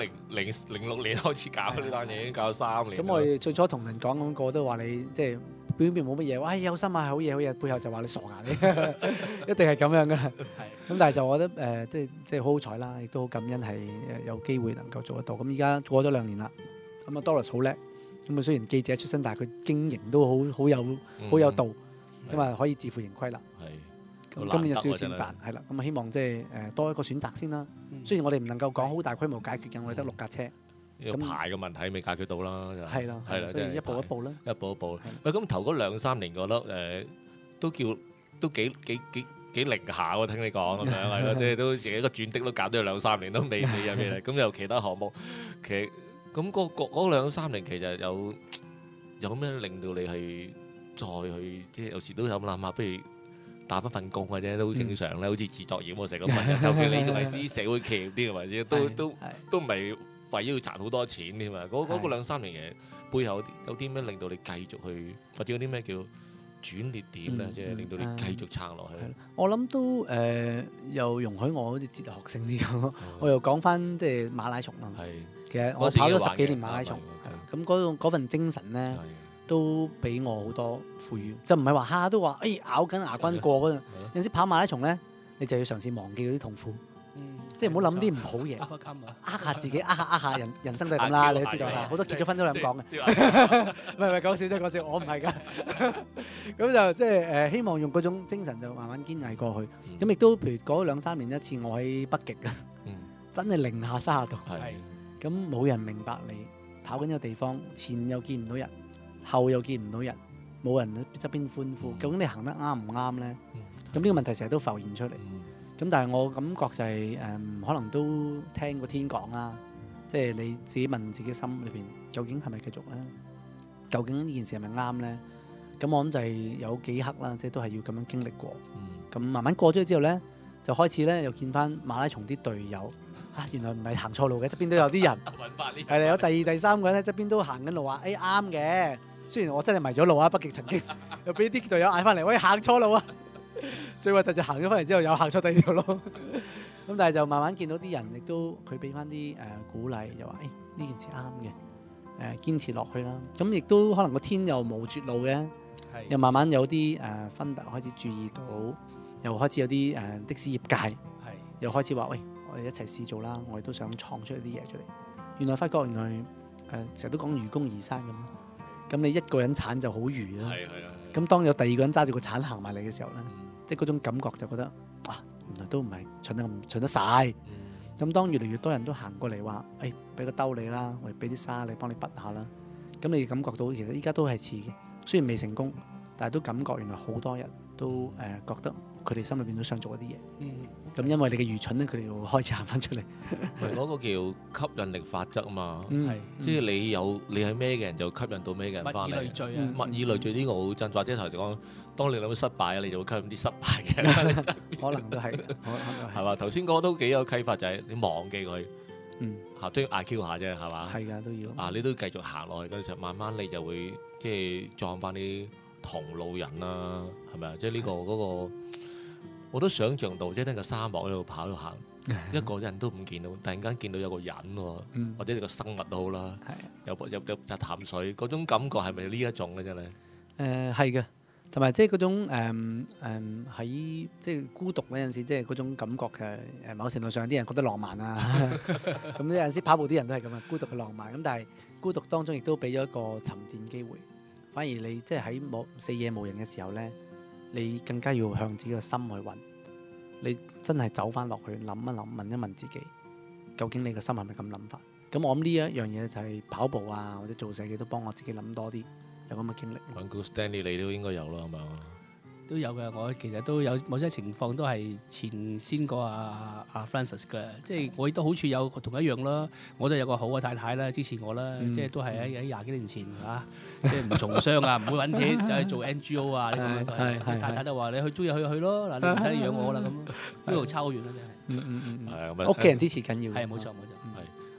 06年開始搞呢單嘢，已經搞咗3年。
咁我哋最初同人講嗰個都話你即係表面冇乜嘢，哇有心啊，好嘢好嘢，背後就話你傻牙你，一定係咁樣噶啦。咁但係就我覺得即係好好彩啦，亦都好感恩係有機會能夠做得到。咁依家過咗2年啦，咁啊 Doris 好叻，咁啊雖然記者出身，但係佢經營都好有道，咁啊可以自負盈虧啦。咁今年有少少錢賺，係啦。咁啊希望即係多一個選擇先啦。雖然我哋唔能夠講好大規模解決嘅，我哋得6架車。
咁牌嘅問題未解決到啦，
係啦，所以一步一步啦，
一步一步。喂，咁頭嗰2-3年覺得都幾零下喎，聽你講咁樣係咯，即係都一個轉的都搞咗2-3年都未有咩嚟。咁有其他項目，其實咁嗰2-3年其實有咩令到你係再去即係有時都有諗下，不如打翻份工嘅啫，都好正常咧。好似自作孽我成日咁問，就算你仲係啲社會企業啲嘅或者都唔係為咗要賺好多錢添嘛。嗰2-3年嘅背後有啲咩令到你繼續去，或者有啲咩叫轉捩點咧，即係令到你繼續撐落去。
我諗都又容許我好似哲學性啲咁，我又講翻即係馬拉松啦。其實我跑咗10幾年馬拉松，咁嗰份精神咧都俾我好多賦予，就唔係話下下都話咬緊牙關過嗰陣。有陣時跑馬拉松咧，你就要嘗試忘記嗰啲痛苦。即係唔好諗啲唔好嘢，呃下自己，呃下人生都係咁啦，你都知道啦。好多結咗婚都係咁講嘅，唔係講笑啫，講笑，我唔係㗎。咁就即係希望用嗰種精神就慢慢堅毅過去。咁亦都譬如嗰2-3年一次，我喺北極啊，真係零下30度，咁冇人明白你跑緊個地方，前又見唔到人，後又見唔到人，冇人喺側邊歡呼，究竟你行得啱唔啱咧？咁呢個問題成日都浮現出嚟。咁但係我感覺就係可能都聽個天講啦，即係你自己問自己心裏邊，究竟係咪繼續咧？究竟呢件事係咪啱咧？咁我諗就係有幾刻啦，即係都係要咁樣經歷過。咁慢慢過咗之後咧，就開始咧又見翻馬拉松啲隊友，原來唔係行錯路嘅，側邊都有啲人。係啦，有第2、第3個人喺側邊都行緊路，話啱嘅。雖然我真係迷咗路啊，北極曾經又俾啲隊友嗌翻嚟，喂行錯路啊！最核突就行咗翻嚟之後，又行錯第2條路。咁但係就慢慢見到啲人，亦都佢俾翻啲鼓勵，又話呢件事啱嘅，堅持落去啦。咁亦都可能個天又冇絕路嘅，又慢慢有啲分特開始注意到，又開始有啲的士業界，又開始話喂，我哋一齊試做啦，我哋都想創出一啲嘢出嚟。原來發覺原來成日都講愚公移山咁，咁你一個人鏟就好愚啦。咁當有第2個人揸住個鏟行埋嚟嘅時候咧，即係嗰種感覺就覺得原來都唔係蠢得晒。咁當越嚟越多人都行過嚟話，俾個兜你啦，我哋俾啲沙你幫你拔下啦。咁你感覺到其實依家都係似嘅，雖然未成功，但係都感覺原來好多人都覺得佢哋心裏邊都想做一啲嘢。咁因為你嘅愚蠢咧，佢哋會開始行翻出嚟。
嗰個叫吸引力法則啊嘛，即係你係咩嘅人就吸引到咩嘅人翻嚟。物以類聚啊！物以類聚呢個好真，或者頭先講，當你諗到失敗啊，你就會吸引啲失敗嘅人。
可能都係，
係嘛？頭先嗰個都幾有啟發，就係你忘記佢，都要嗌 Q 下啫，係嘛？
係㗎，都要。
你都繼續行落去嗰陣時，慢慢你就會即係撞翻啲同路人啦，係咪啊？即係呢個嗰個。我都想像到，即係喺個沙漠喺度跑度行，一個人都唔見到，突然間見到有個人喎，或者你個生物都好啦，有淡水，嗰種感覺係咪呢一種嘅啫咧？
係嘅，同埋即係嗰種喺即係孤獨嗰陣時，即係嗰種感覺嘅某程度上啲人覺得浪漫啊。咁有陣時跑步啲人都係咁啊，孤獨嘅浪漫。咁但係孤獨當中亦都俾咗一個沉澱機會，反而你即係喺四野無人嘅時候咧。你更加要向自己嘅心去揾，你真係走翻落去諗一諗，問一問自己，究竟你嘅心係咪咁諗法？咁我諗呢一樣嘢就係跑步啊，或者做社企都幫我自己諗多啲，有咁嘅經歷。
揾個 Stanley 你都應該有啦，係嘛？
都有嘅，我其實都有某些情況都係前先過阿 Francis 嘅，即係我亦都好處有同一樣啦。我都有個好嘅太太啦，支持我啦，即係都係喺20幾年前嚇，即係唔從商啊，唔會揾錢，就係做 NGO 啊呢咁樣都係。太太就話你去中意去咯，嗱你唔使養我啦咁，呢度差好遠啦真係。
屋企人支持緊要。
係冇錯。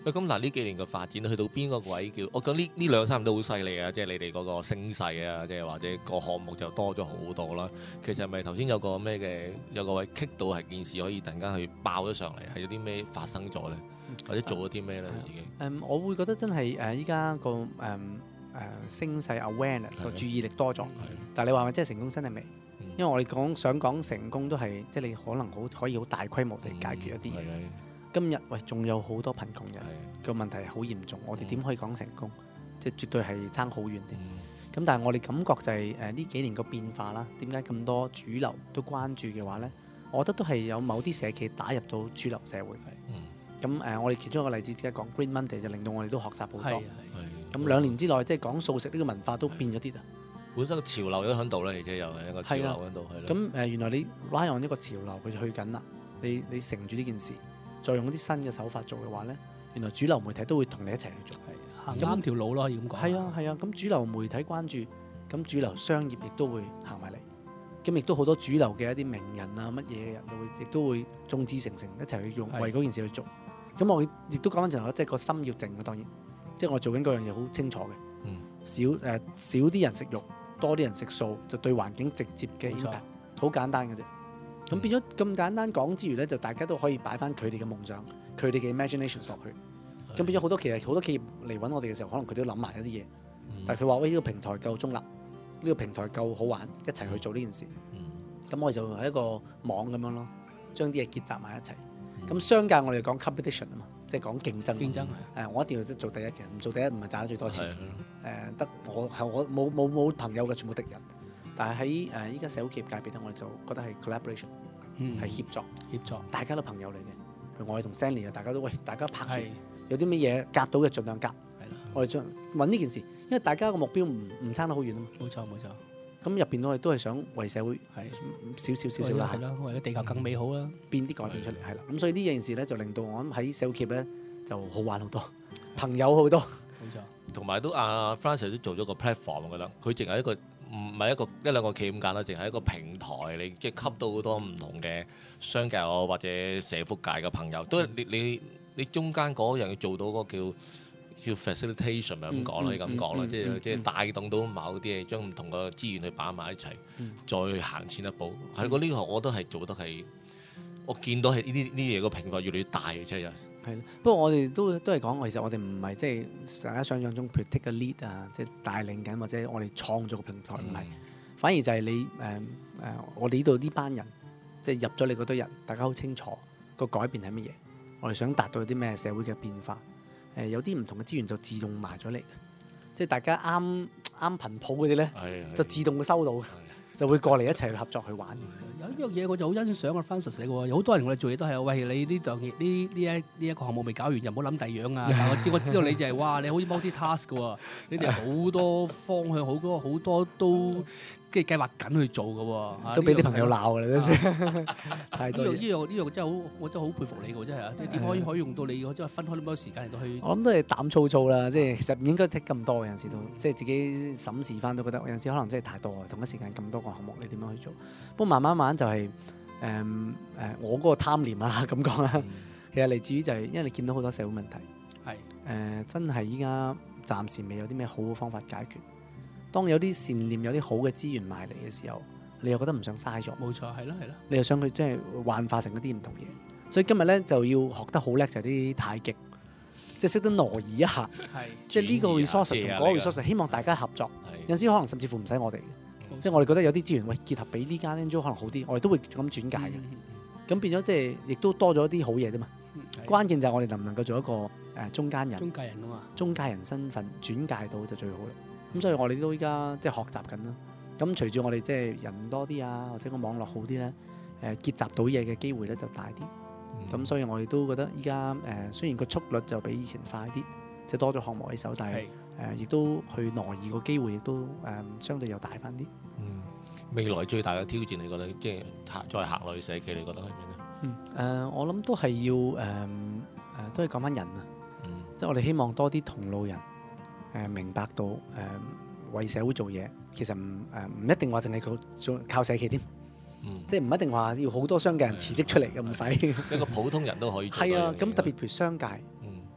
喂，咁嗱呢幾年嘅發展去到邊個位叫？我覺得呢兩三年都好犀利啊！即係你哋嗰個聲勢啊，即係或者個項目就多咗好多啦。其實係咪頭先有個咩嘅有個位棘到係件事可以突然間去爆咗上嚟，係有啲咩發生咗咧，或者做咗啲咩咧？你自己
我會覺得真係依家個聲勢 awareness 個注意力多咗，但係你話咪真係成功真係未？因為我哋想講成功都係即係你可能可以好大規模地解決一啲嘢。今日喂仲有好多貧窮人個問題係好嚴重，我哋點可以講成功？即係絕對係爭好遠啲。咁但係我哋感覺就係呢幾年個變化啦。點解咁多主流都關注嘅話呢？我覺得都係有某啲社企打入到主流社會。咁我哋其中一個例子，即係講 Green Monday 就令到我哋都學習好多。咁2年之內，即係講素食呢個文化都變咗啲啊。
本身個潮流都喺度咧，而且又係一個潮流喺度。
咁原來你拉on一個潮流，佢就去緊啦。你乘住呢件事，再用啲新嘅手法做嘅話咧，原來主流媒體都會同你一齊去做，
行啱條路咯，可以咁講。
係啊，咁主流媒體關注，咁主流商業亦都會行埋嚟，咁亦都好多主流嘅一啲名人啊乜嘢嘅人就會亦都會眾志成城一齊去用為嗰件事去做。咁我亦都講翻轉頭，即係個心要靜嘅，當然，即係我做緊嗰樣嘢好清楚嘅，少啲人食肉，多啲人食素，就對環境直接嘅 impact，好簡單嘅啫。咁變咗咁簡單講之餘咧，就大家都可以擺翻佢哋嘅夢想、佢哋嘅 imagination 落去。咁變咗好多企業嚟揾我哋嘅時候，可能佢都諗埋一啲嘢。但係佢話：喂，呢個平台夠中立，呢個平台夠好玩，一齊去做呢件事。咁我哋就係一個網咁樣咯，將啲嘢結集埋一齊。咁商界我哋講 competition 啊嘛，即係講競爭。競爭我一定要做第一嘅，唔做第一唔係賺得最多錢。得我冇朋友嘅，全部敵人。但係喺依家社會企業界別咧，我哋就覺得係 collaboration，係協作，大家都朋友嚟嘅。譬如我哋同 Stanley 啊，大家都大家拍住，有啲乜嘢夾到嘅盡量夾。我哋將揾呢件事，因為大家個目標唔差得好遠啊嘛。冇錯。咁入邊我哋都係想為社會少啦，係咯，為咗地球更美好啦，變啲改變出嚟係啦。咁所以呢件事咧就令到我諗喺社會企業咧就好玩好多，朋友好多。冇錯。同埋都阿
Francis 都做咗個 platform， 我覺得佢淨係一個唔係一兩個企咁簡單，淨係一個平台，你即係吸到好多唔同嘅商界或者社福界嘅朋友，都係你中間嗰樣要做到嗰個叫 facilitation 咪咁講咯，可以咁講啦，即係帶動到某啲嘢，將唔同嘅資源去擺埋一齊，再行前一步。係個呢個我覺得係做得係，我見到係呢啲嘢個平台越嚟越大嘅，真係。係，不過我哋都係講，其實我哋唔係即係大家想象中，譬如 take a lead 啊，即係帶領緊或者我哋創造個平台，唔係，反而就係你我哋呢度呢班人，即係入咗你嗰堆人，大家好清楚個改變係乜嘢，我哋想達到啲咩社會嘅變化。有啲唔同嘅資源就自動埋咗嚟嘅，即係大家啱頻譜嗰啲咧，就自動會收到，就會過嚟一齊去合作去玩。有一樣嘢我就好欣賞啊 Francis 你喎，有好多人我哋做嘢都係，喂，你呢一個項目未搞完，就唔好諗第二樣啊！但我知道你就係哇，你好似 multi task 嘅喎，你哋好多方向，好多都即係計劃緊去做嘅喎，都俾啲朋友鬧啦，真係。太多呢樣真係好，我真係好佩服你嘅，真係啊！即係點可以用到你即係分開咁多時間嚟到去？我諗都係膽粗粗啦，即係其實唔應該 take 咁多，有陣時都即係自己審視翻都覺得有陣時可能真係太多，同一時間咁多個項目，你點樣去做？不過慢慢就係我嗰個貪念啊咁講啦，其實嚟自於就係因為你見到好多社會問題，係真係依家暫時未有啲咩好嘅方法解決。當有啲善念、有啲好嘅資源埋嚟嘅時候，你又覺得唔想嘥咗。冇錯，係咯。你又想佢即係幻化成一啲唔同嘢。所以今日咧就要學得好叻，就係啲太極，即係識得挪移一下，即係呢個 resource 同嗰個 resource，希望大家合作。有陣時可能甚至乎唔使我哋。即係我哋覺得有啲資源，喂，結合俾呢間 NGO 可能好啲，我哋都會咁轉介嘅。咁變咗即係亦都多咗啲好嘢啫嘛。關鍵就係我哋能唔能夠做一個中間人。中介人啊嘛。中介人身份轉介到就最好啦。咁所以我哋都依家即係學習緊啦。咁隨住我哋即係人多啲啊，或者個網絡好啲咧，結集到嘢嘅機會咧就大啲。咁所以我哋都覺得依家雖然個速率就比以前快啲，即係多咗項目喺手，但係亦都去挪移個機會，亦都相對又大翻啲。未來最大嘅挑戰，你覺得即係再行落去社企，你覺得係咩咧？我諗都係要都係講翻人啊。即係我哋希望多啲同路人明白到為社會做嘢，其實唔一定話淨係靠社企添。即係唔一定話要好多商界人辭職出嚟嘅，唔使一個普通人都可以做。係啊，咁特別譬如商界，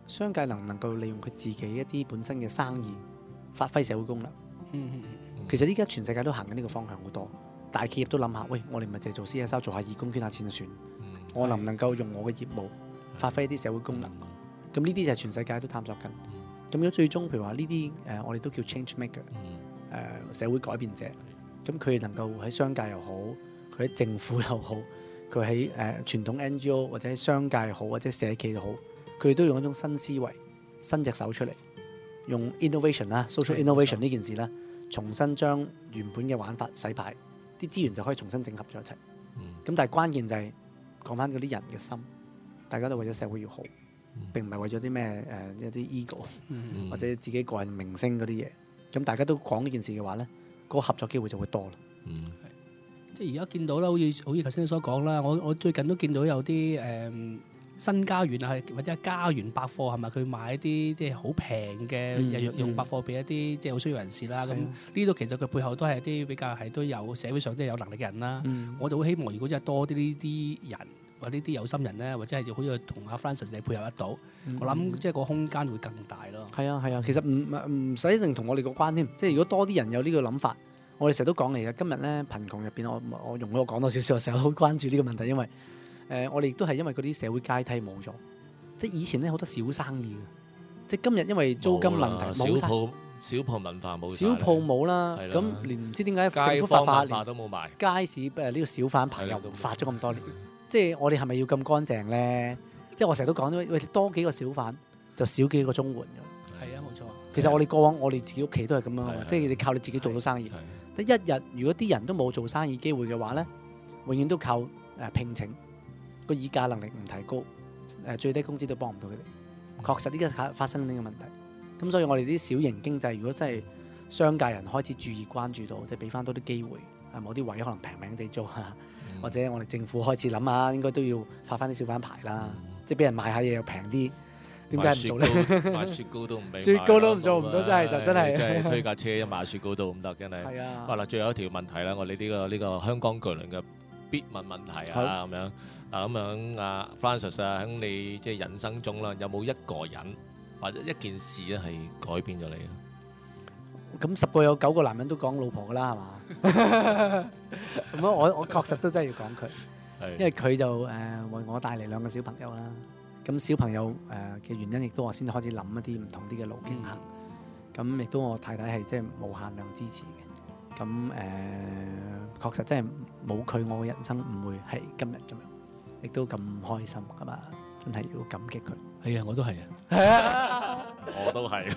商界能唔能夠利用佢自己一啲本身嘅生意發揮社會功能？其實依家全世界都行緊呢個方向好多，大企業都諗下，喂，我哋咪淨係做 CSR 做下義工捐下錢就算，我能唔能夠用我嘅業務發揮一啲社會功能？咁呢啲就係全世界都探索緊。咁如果最終譬如話呢啲我哋都叫 change maker，社會改變者，咁佢能夠喺商界又好，佢喺政府又好，佢喺傳統 NGO 或者喺商界又好，或者社企又好，佢哋都用一種新思維、伸隻手出嚟，用 innovation 啦、social innovation 呢件事啦，重新將原本嘅玩法洗牌，啲資源就可以重新整合咗一齊。咁但係關鍵就係講翻嗰啲人嘅心，大家都為咗社會要好，並唔係為咗啲咩一啲 ego 或者自己個人明星嗰啲嘢。咁大家都講呢件事嘅話咧，嗰個合作機會就會多啦。
即係而家見到啦，好似頭先你所講啦，我最近都見到有啲新家園啊，或者家園百貨係咪？佢買一啲即係好平嘅日用百貨俾一啲即係好需要人士啦。咁呢度其實佢背後都係一啲比較係都有社會上都有能力嘅人啦。我就好希望如果真係多啲呢啲人或者呢啲有心人咧，或者係好似同阿 Francis 你配合得到，我諗即係個空間會更大咯。
係啊，其實唔使一定同我哋個關添。即係如果多啲人有呢個諗法，我哋成日都講嚟嘅。今日咧貧窮入邊，我容許我講多少少，我成日好關注呢個問題，因為我哋亦都係因為嗰啲社會階梯冇咗。即係以前咧好多小生意嘅，即係今日因為租金問題冇晒，
小鋪文化冇，
小鋪冇啦。咁連唔知點解政府發連
都冇埋
街市呢個小販牌又發咗咁多年。即係我哋係咪要咁乾淨咧？即係我成日都講喂，多幾個小販就少幾個綜援㗎。
係啊，冇錯。
其實我哋過往我哋自己屋企都係咁樣，即係你靠你自己做到生意。得一日如果啲人都冇做生意機會嘅話咧，永遠都靠聘請，個議價能力唔提高，最低工資都幫唔到佢哋。確實呢個發生呢個問題。咁所以我哋啲小型經濟，如果真係商界人開始注意關注到，即係俾翻多啲機會，某啲位可能平地租啊。或者我哋政府開始諗下，應該都要發翻啲小販牌啦，即係俾人買下嘢又平啲，點解唔做咧？
買雪糕都唔俾，
雪糕都做唔到，真係真係
推架車一買雪糕都唔得，真係。係啊。嗱，最後一條問題啦，我哋呢個香港巨輪嘅必問問題啊，咁樣咁樣啊 Francis 啊，喺你即係人生中啦，有冇一個人或者一件事咧係改變咗你啊？
咁10個有9個男人都講老婆噶啦，係嘛？咁我確實都真係要講佢，因為佢就為我帶嚟2個小朋友啦。咁小朋友嘅原因亦都我先開始諗一啲唔同啲嘅路徑行。咁亦都我太太係即係無限量支持嘅。咁確實真係冇佢，我嘅人生唔會係今日咁樣，亦都咁開心㗎嘛。真係要感激佢。
係啊，我都係啊。
係啊，
我都係。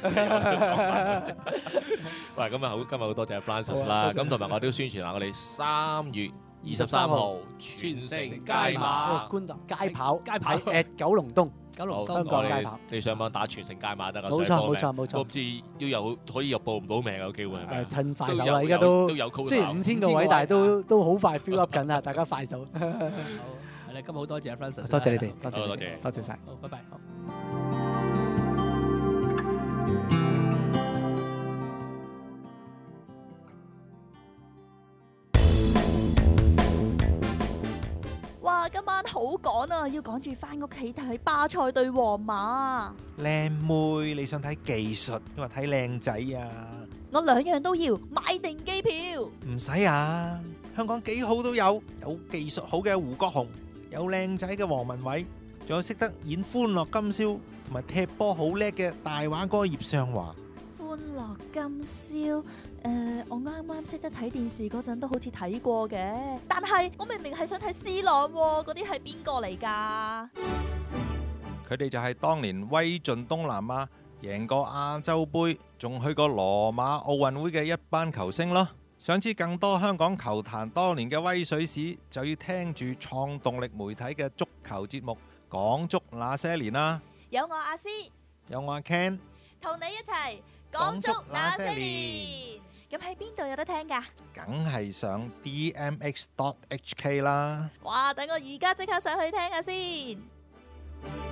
喂，今日好多謝 Francis 啦。咁同埋我都要宣傳下，我哋3月23號全城街馬，
觀塘街跑九龍東香港街跑。
你上網打全城街馬得㗎。
冇錯。
我唔知可以報唔到名有機會係咪？
趁快手啦，依家都雖然5000個位，但係都好快 fill up 緊啊！大家快手。
係啦，今日好多謝 Francis，
多謝你哋，多謝晒，
好，拜拜。
哇，今晚好趕啊，要趕住翻屋企睇巴塞對皇馬。
靚妹，你想睇技術，因為睇靚仔啊？
我2樣都要，買定機票。
唔使啊，香港幾好都有技術好嘅胡國雄。有靚仔嘅黃文偉，仲有識得演《歡樂今宵》同埋踢波好叻嘅大話哥葉尚華。
歡樂今宵，我啱啱識得睇電視嗰陣都好似睇過嘅，但係我明明係想睇 C 朗喎，嗰啲係邊個嚟㗎？
佢哋就係當年威盡東南亞，贏過亞洲杯，仲去過羅馬奧運會嘅一班球星咯。想知更多香港球壇多年嘅威水史，就要聽住創動力媒體嘅足球節目《講足那些年》啦。
有我阿詩，
有我阿 Ken，
同你一齊講足那些年。咁喺邊度有得聽㗎？
梗係上 DMX.HK 啦。
哇！等我而家即刻上去聽下先。